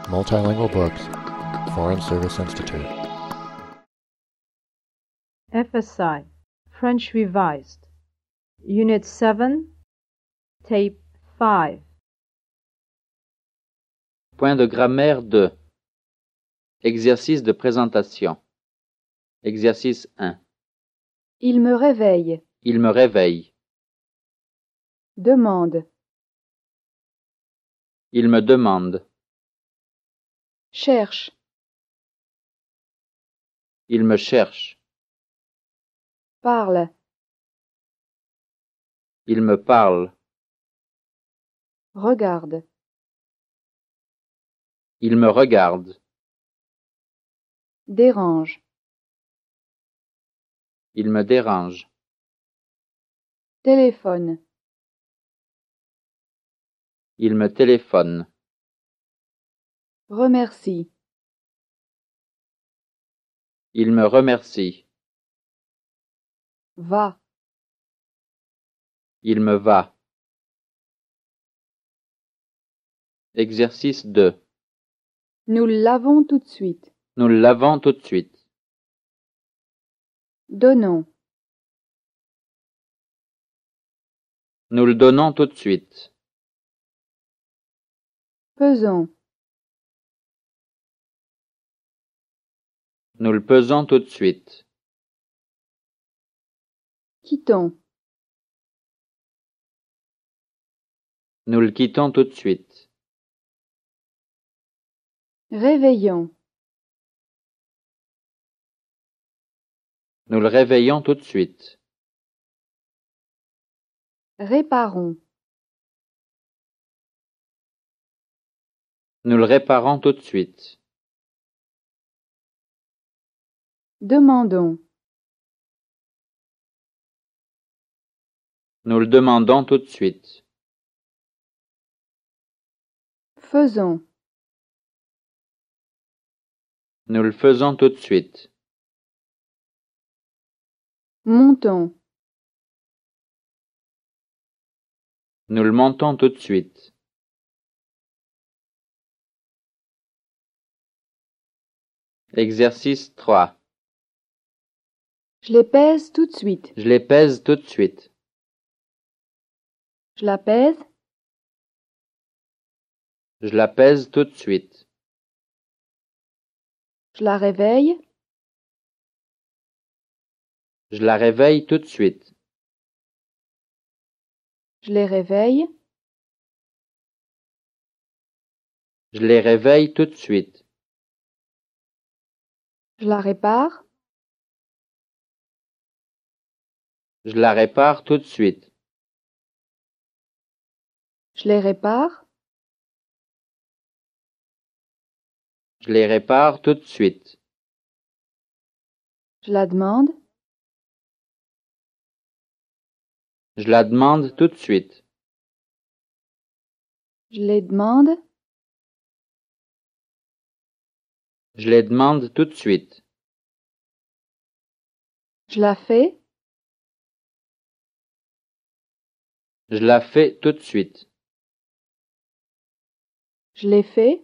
Multilingual Books, Foreign Service Institute. FSI, French Revised, Unit 7, Tape 5. Point de grammaire 2. Exercice de présentation. Exercice 1. Il me réveille. Il me réveille. Demande. Il me demande. Cherche. Il me cherche. Parle. Il me parle. Regarde. Il me regarde. Dérange. Il me dérange. Téléphone. Il me téléphone. Remercie. Il me remercie. Va. Il me va. Exercice 2. Nous l'avons tout de suite. Nous le lavons tout de suite. Donnons. Nous le donnons tout de suite. Pesons. Nous le pesons tout de suite. Quittons. Nous le quittons tout de suite. Réveillons. Nous le réveillons tout de suite. Réparons. Nous le réparons tout de suite. Demandons. Nous le demandons tout de suite. Faisons. Nous le faisons tout de suite. Montons. Nous le montons tout de suite. Exercice 3. Je les pèse tout de suite. Je les pèse tout de suite. Je la pèse. Je la pèse tout de suite. Je la réveille. Je la réveille tout de suite. Je les réveille. Je les réveille tout de suite. Je la répare. Je la répare tout de suite. Je les répare. Je les répare tout de suite. Je la demande. Je la demande tout de suite. Je les demande. Je les demande tout de suite. Je la fais. Je la fais tout de suite. Je les fais.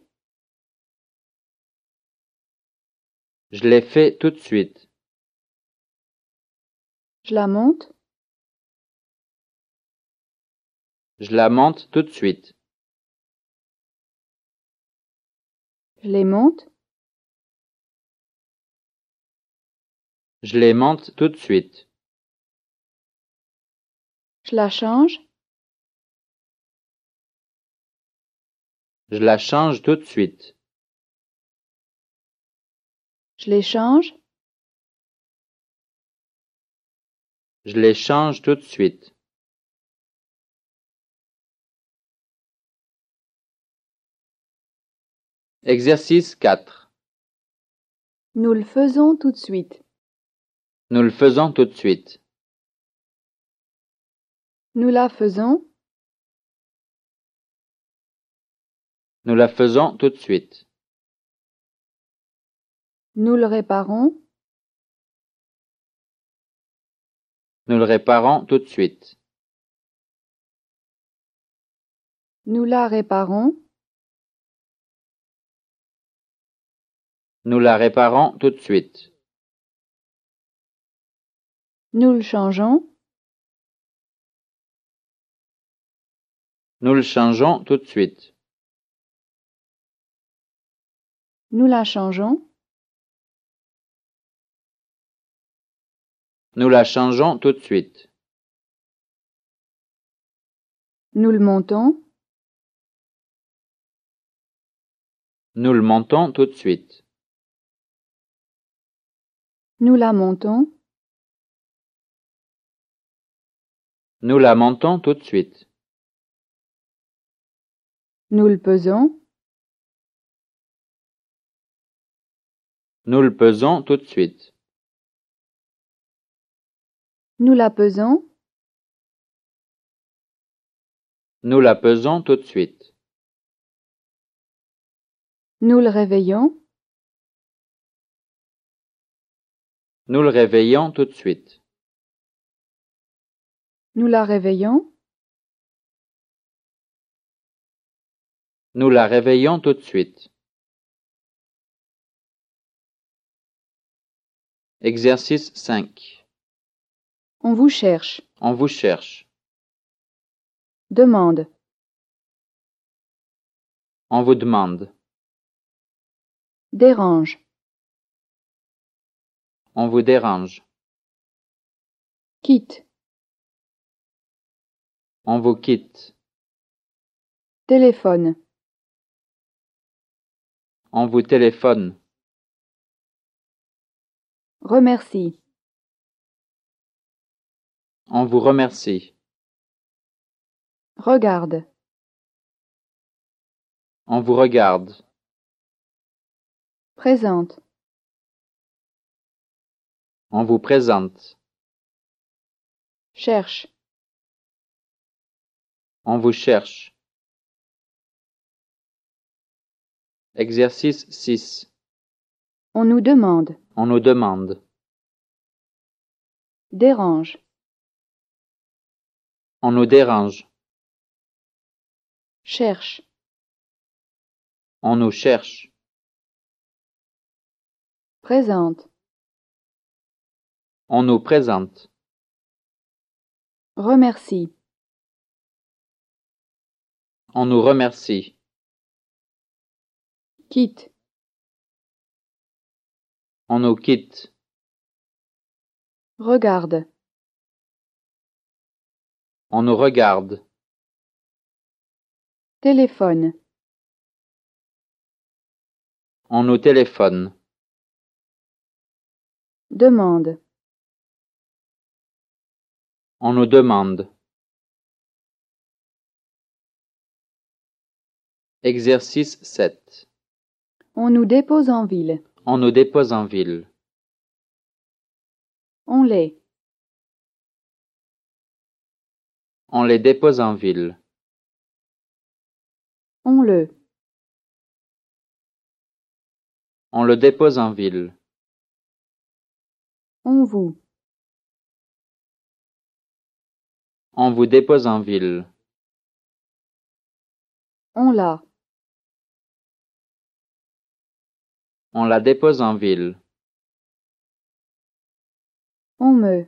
Je les fais tout de suite. Je la monte. Je la monte tout de suite. Je les monte. Je les monte tout de suite. Je la change. Je la change tout de suite. Je les change. Je les change tout de suite. Exercice 4. Nous le faisons tout de suite. Nous le faisons tout de suite. Nous la faisons. Nous la faisons tout de suite. Nous le réparons. Nous le réparons tout de suite. Nous la réparons. Nous la réparons tout de suite. Nous le changeons. Nous le changeons tout de suite. Nous la changeons. Nous la changeons tout de suite. Nous le montons. Nous le montons tout de suite. Nous la montons. Nous la montons tout de suite. Nous le pesons. Nous le pesons tout de suite. Nous la pesons. Nous la pesons tout de suite. Nous le réveillons. Nous le réveillons tout de suite. Nous la réveillons. Nous la réveillons tout de suite. Exercice 5. On vous cherche. On vous cherche. Demande. On vous demande. Dérange. On vous dérange. Quitte. On vous quitte. Téléphone. On vous téléphone. Remercie. On vous remercie. Regarde. On vous regarde. Présente. On vous présente. Cherche. On vous cherche. Exercice 6. On nous demande. On nous demande. Dérange. On nous dérange. Cherche. On nous cherche. Présente. On nous présente. Remercie. On nous remercie. Quitte. On nous quitte. Regarde. On nous regarde. Téléphone. On nous téléphone. Demande. On nous demande. Exercice 7. On nous dépose en ville. On nous dépose en ville. On les. On les dépose en ville. On le. On le dépose en ville. On vous. On vous dépose en ville. On l'a. On la dépose en ville. On me.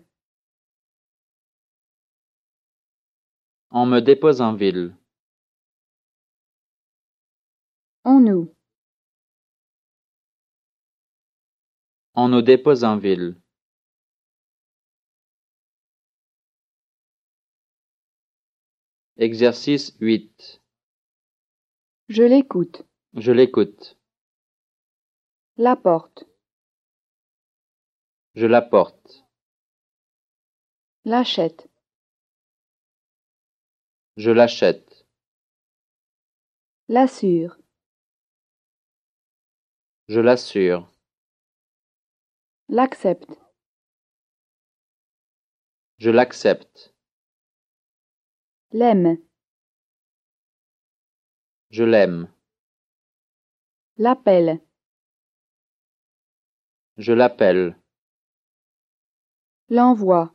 On me dépose en ville. On nous. On nous dépose en ville. Exercice 8. Je l'écoute. Je l'écoute. La porte. Je la porte. L'achète. Je l'achète. L'assure. Je l'assure. L'accepte. Je l'accepte. L'aime. Je l'aime. L'appelle. Je l'appelle. L'envoie.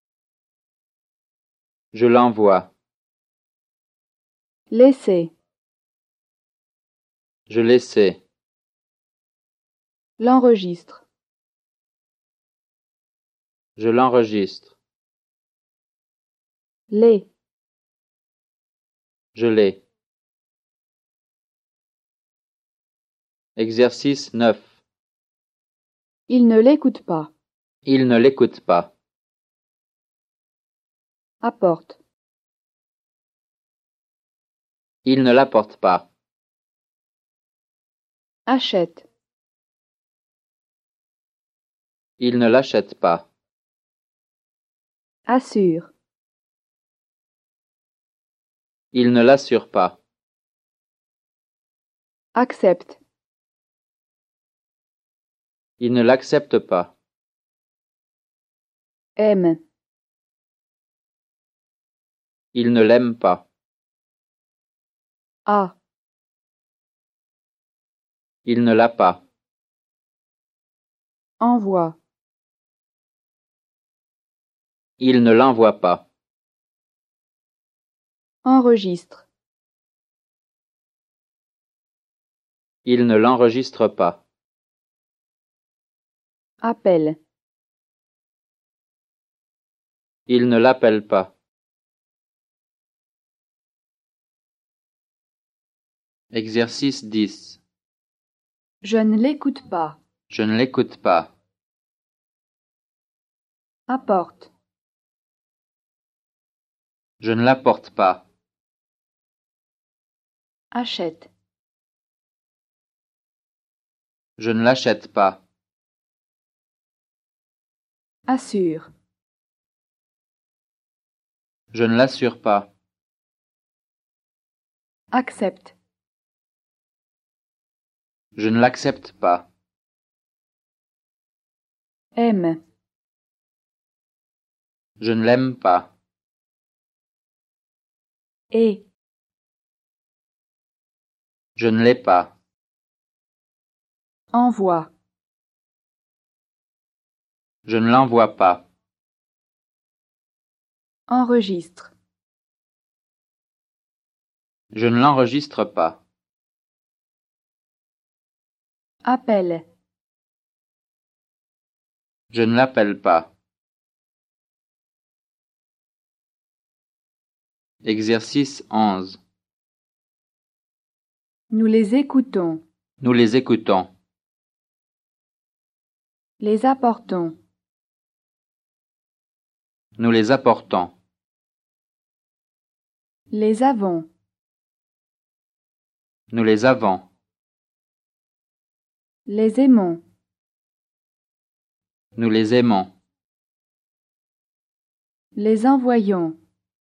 Je l'envoie. Laisser. Je l'essaie. L'enregistre. Je l'enregistre. Les. Je l'ai. Exercice 9. Il ne l'écoute pas. Il ne l'écoute pas. Apporte. Il ne l'apporte pas. Achète. Il ne l'achète pas. Assure. Il ne l'assure pas. Accepte. Il ne l'accepte pas. Aime. Il ne l'aime pas. A. Il ne l'a pas. Envoie. Il ne l'envoie pas. Enregistre. Il ne l'enregistre pas. Appelle. Il ne l'appelle pas. Exercice 10. Je ne l'écoute pas. Je ne l'écoute pas. Apporte. Je ne l'apporte pas. Achète. Je ne l'achète pas. Assure. Je ne l'assure pas. Accepte. Je ne l'accepte pas. Aime. Je ne l'aime pas. Et. Je ne l'ai pas. Envoie. Je ne l'envoie pas. Enregistre. Je ne l'enregistre pas. Appelle. Je ne l'appelle pas. Exercice 11. Nous les écoutons. Nous les écoutons. Les apportons. Nous les apportons. Les avons. Nous les avons. Les aimons. Nous les aimons. Les envoyons.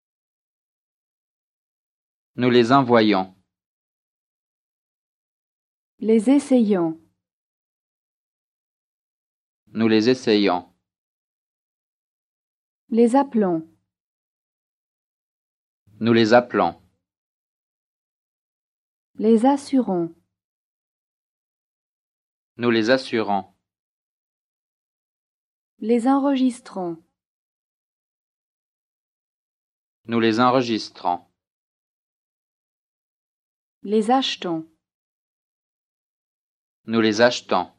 Nous les envoyons. Les essayons. Nous les essayons. Les appelons. Nous les appelons. Les assurons. Nous les assurons. Les enregistrons. Nous les enregistrons. Les achetons. Nous les achetons.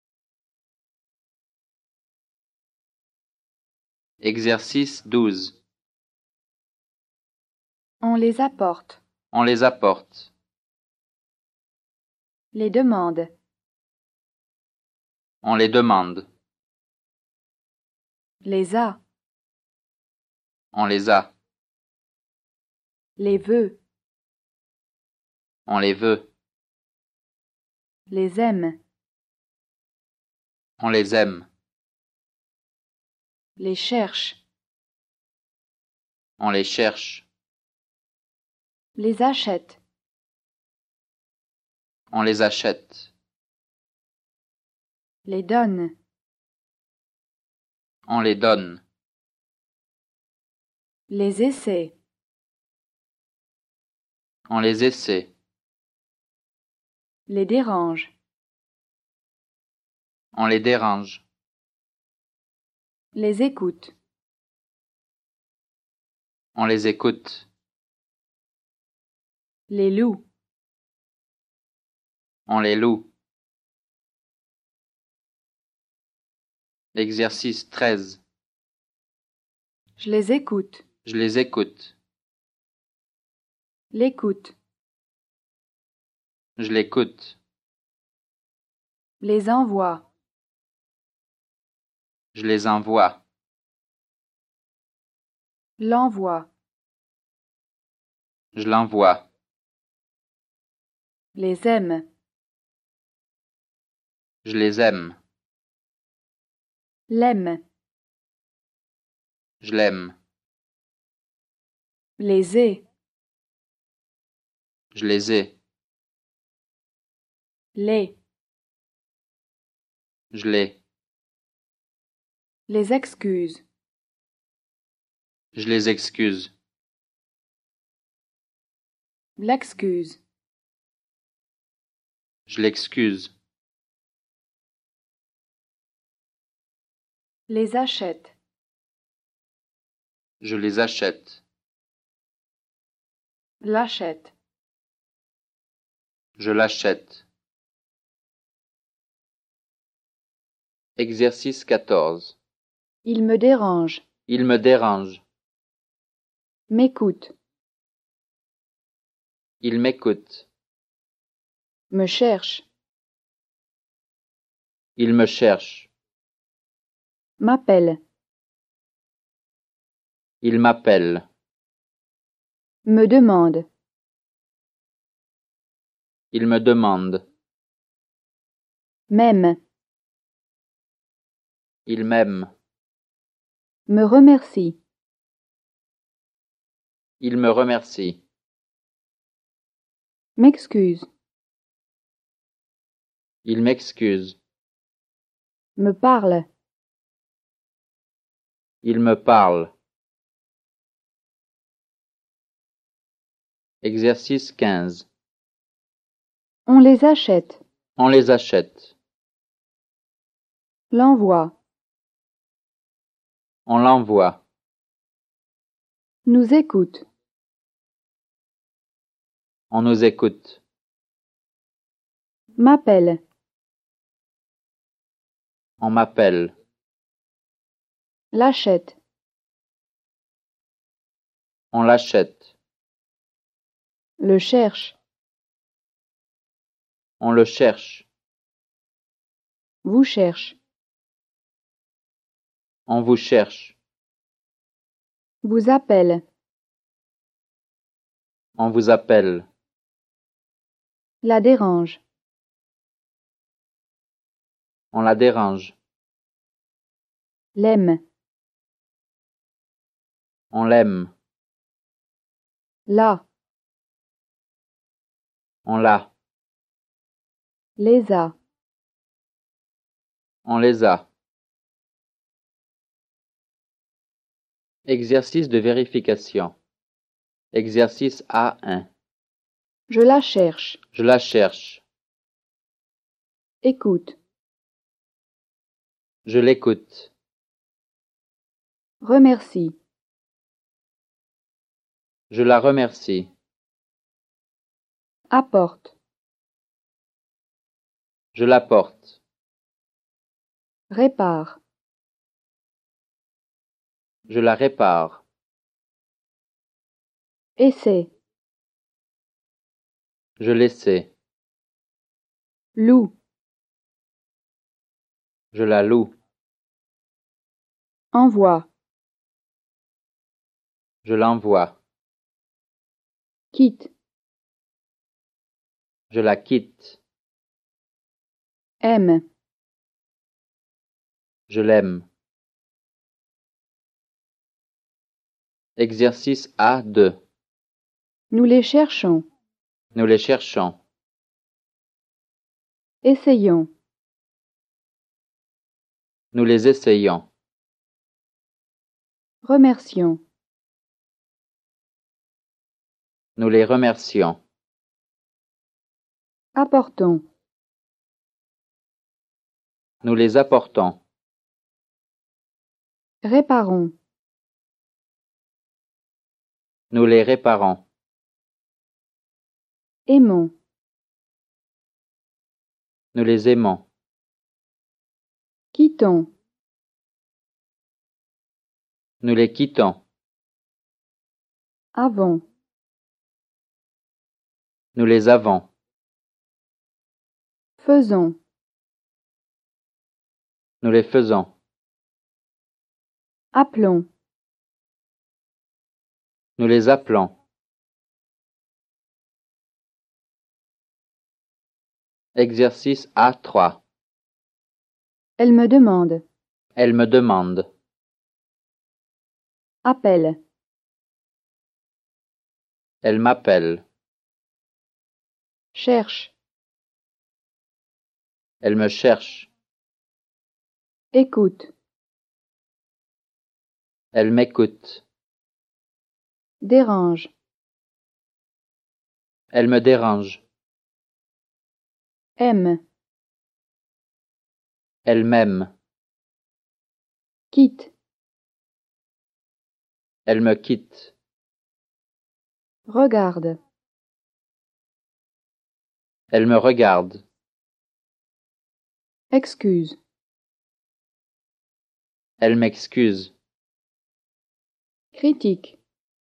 Exercice 12. On les apporte. On les apporte. Les demande. On les demande. Les a. On les a. Les veut. On les veut. Les aime. On les aime. Les cherche. On les cherche. Les achète. On les achète. Les donne. On les donne. Les essaie. On les essaie. Les dérange. On les dérange. Les écoute. On les écoute. Les loue. On les loue. Exercice 13. Je les écoute. Je les écoute. L'écoute. Je l'écoute. Les envoie. Je les envoie. L'envoie. Je l'envoie. Les aime. Je les aime. L'aime. Je l'aime. Les ai. Je les ai. Les. Je l'ai. Les excuse. Je les excuse. L'excuse. Je l'excuse. Les achète. Je les achète. L'achète. Je l'achète. Exercice 14. Il me dérange. Il me dérange. M'écoute. Il m'écoute. Me cherche. Il me cherche. M'appelle. Il m'appelle. Me demande. Il me demande. M'aime. Il m'aime. Me remercie. Il me remercie. M'excuse. Il m'excuse. Me parle. Il me parle. Exercice 15. On les achète. On les achète. L'envoie. On l'envoie. Nous écoute. On nous écoute. M'appelle. On m'appelle. L'achète. On l'achète. Le cherche. On le cherche. Vous cherche. On vous cherche. Vous appelle. On vous appelle. La dérange. On la dérange. L'aime. On l'aime. Là. On l'a. Les a. On les a. Exercice de vérification. Exercice A1. Je la cherche. Je la cherche. Écoute. Je l'écoute. Remercie. Je la remercie. Apporte. Je l'apporte. Répare. Je la répare. Essaie. Je l'essaie. Loue. Je la loue. Envoie. Je l'envoie. Quitte. Je la quitte. Aime. Je l'aime. Exercice A2. Nous les cherchons. Nous les cherchons. Essayons. Nous les essayons. Remercions. Nous les remercions. Apportons. Nous les apportons. Réparons. Nous les réparons. Aimons. Nous les aimons. Quittons. Nous les quittons. Avons. Nous les avons. Faisons. Nous les faisons. Appelons. Nous les appelons. Exercice A3. Elle me demande. Elle me demande. Appelle. Elle m'appelle. Cherche. Elle me cherche. Écoute. Elle m'écoute. Dérange. Elle me dérange. Aime. Elle m'aime. Quitte. Elle me quitte. Regarde. Elle me regarde. Excuse. Elle m'excuse. Critique.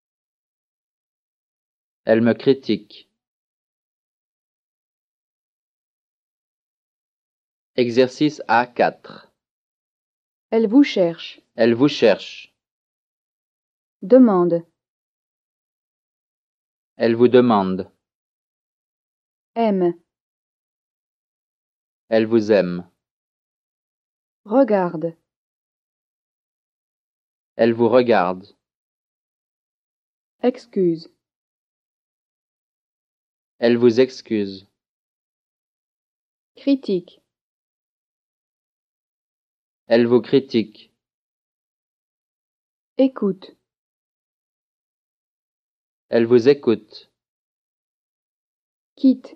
Elle me critique. Exercice A4. Elle vous cherche. Elle vous cherche. Demande. Elle vous demande. Aime. Elle vous aime. Regarde. Elle vous regarde. Excuse. Elle vous excuse. Critique. Elle vous critique. Écoute. Elle vous écoute. Quitte.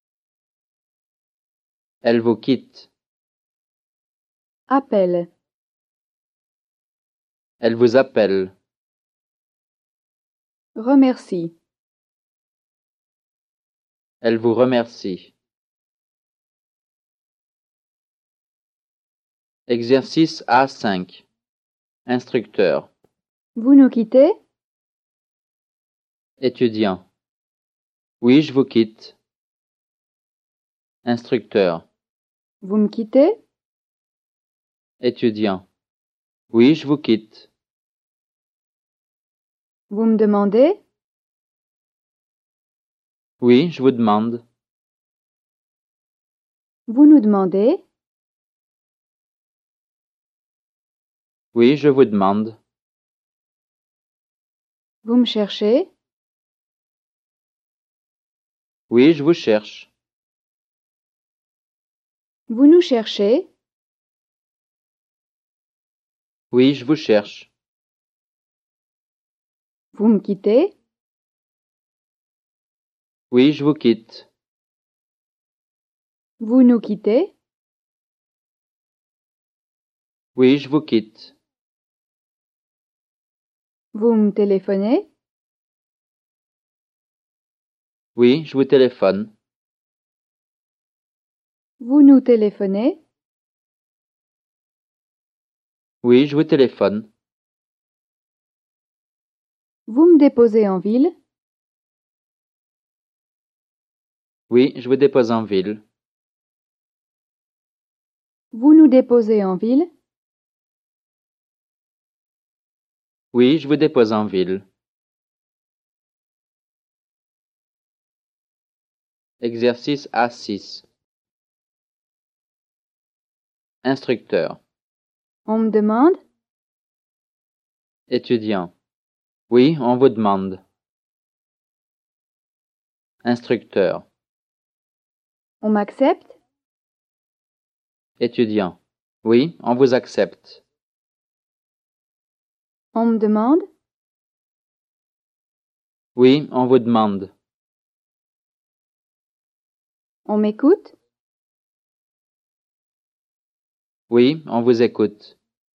Elle vous quitte. Appelle. Elle vous appelle. Remercie. Elle vous remercie. Exercice A5. Instructeur. Vous nous quittez? Étudiant. Oui, je vous quitte. Instructeur. Vous me quittez? Étudiant. Oui, je vous quitte. Vous me demandez? Oui, je vous demande. Vous nous demandez? Oui, je vous demande. Vous me cherchez? Oui, je vous cherche. Vous nous cherchez? Oui, je vous cherche. Vous me quittez? Oui, je vous quitte. Vous nous quittez? Oui, je vous quitte. Vous me téléphonez? Oui, je vous téléphone. Vous nous téléphonez? Oui, je vous téléphone. Vous me déposez en ville? Oui, je vous dépose en ville. Vous nous déposez en ville? Oui, je vous dépose en ville. Exercice A6. Instructeur. On me demande? Étudiant. Oui, on vous demande. Instructeur. On m'accepte? Étudiant. Oui, on vous accepte. On me demande? Oui, on vous demande. On m'écoute? Oui, on vous écoute.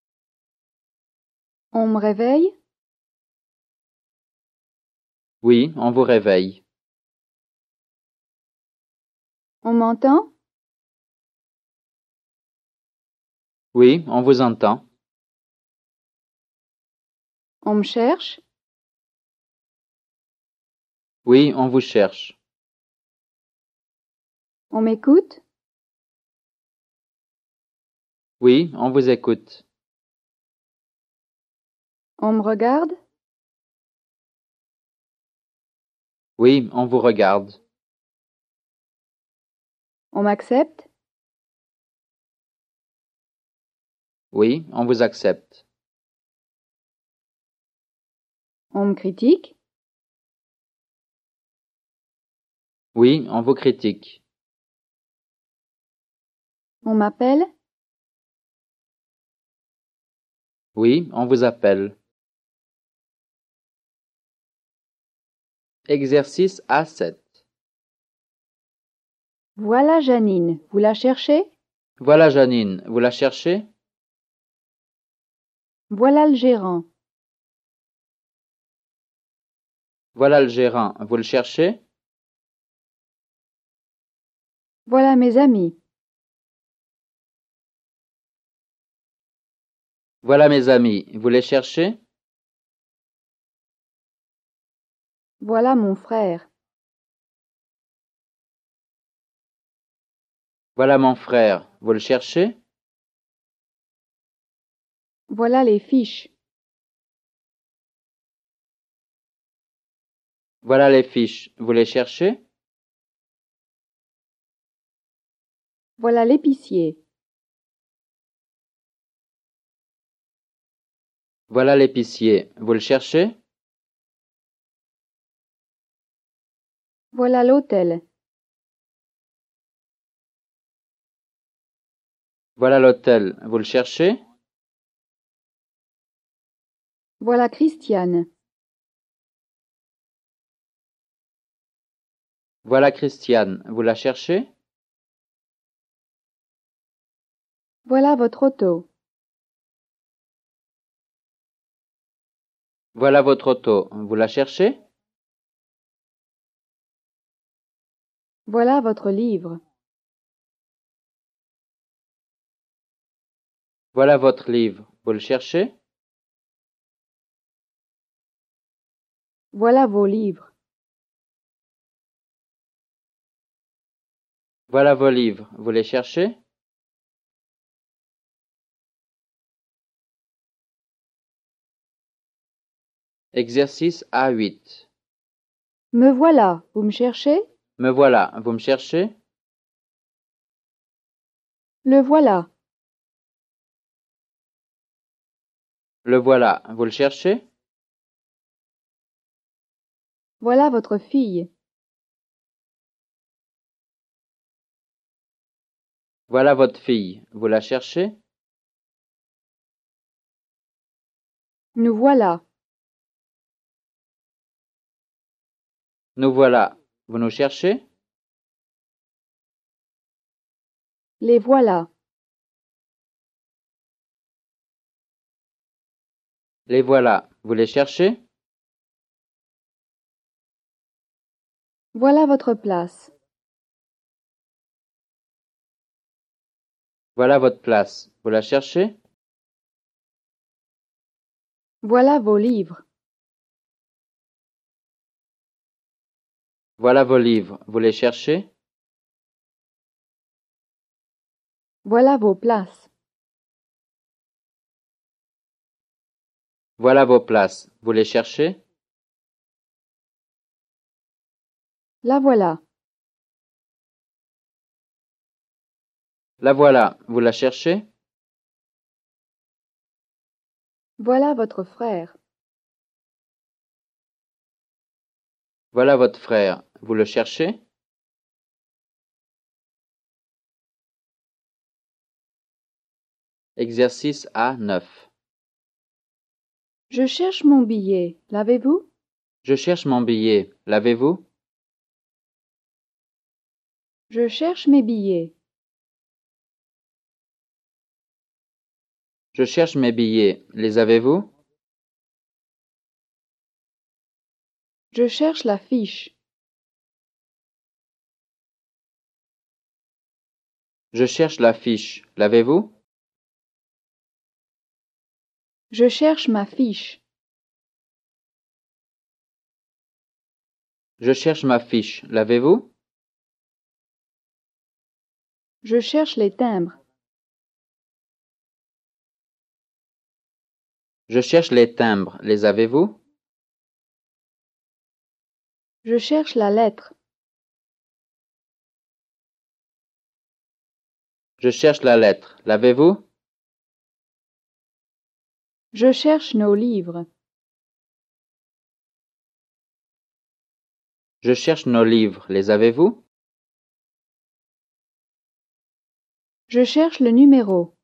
On me réveille? Oui, on vous réveille. On m'entend? Oui, on vous entend. On me cherche? Oui, on vous cherche. On m'écoute? Oui, on vous écoute. On me regarde? Oui, on vous regarde. On m'accepte? Oui, on vous accepte. On me critique? Oui, on vous critique. On m'appelle? Oui, on vous appelle. Exercice A7. Voilà Janine, vous la cherchez? Voilà Janine, vous la cherchez? Voilà le gérant. Voilà le gérant, vous le cherchez? Voilà mes amis. Voilà mes amis, vous les cherchez? Voilà mon frère. Voilà mon frère, vous le cherchez? Voilà les fiches. Voilà les fiches, vous les cherchez? Voilà l'épicier. Voilà l'épicier, vous le cherchez? Voilà l'hôtel. Voilà l'hôtel, vous le cherchez? Voilà Christiane. Voilà Christiane, vous la cherchez? Voilà votre auto. Voilà votre auto, vous la cherchez? Voilà votre livre. Voilà votre livre, vous le cherchez? Voilà vos livres. Voilà vos livres, vous les cherchez? Exercice A8. Me voilà, vous me cherchez? Me voilà, vous me cherchez? Le voilà. Le voilà, vous le cherchez? Voilà votre fille. Voilà votre fille, vous la cherchez? Nous voilà. Nous voilà, vous nous cherchez? Les voilà. Les voilà, vous les cherchez? Voilà votre place. Voilà votre place, vous la cherchez? Voilà vos livres. Voilà vos livres, vous les cherchez? Voilà vos places. Voilà vos places, vous les cherchez? La voilà. La voilà, vous la cherchez? Voilà votre frère. Voilà votre frère, vous le cherchez? Exercice A9. Je cherche mon billet. L'avez-vous? Je cherche mon billet, l'avez-vous? Je cherche mes billets. Je cherche mes billets, les avez-vous? Je cherche la fiche. Je cherche la fiche, l'avez-vous? Je cherche ma fiche. Je cherche ma fiche. L'avez-vous? Je cherche les timbres. Je cherche les timbres. Les avez-vous? Je cherche la lettre. Je cherche la lettre. L'avez-vous? Je cherche nos livres. Je cherche nos livres. Les avez-vous? Je cherche le numéro.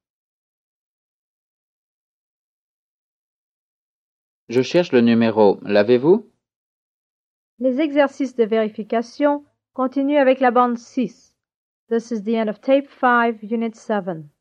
Je cherche le numéro. L'avez-vous? Les exercices de vérification continuent avec la bande 6. This is the end of tape 5, unit 7.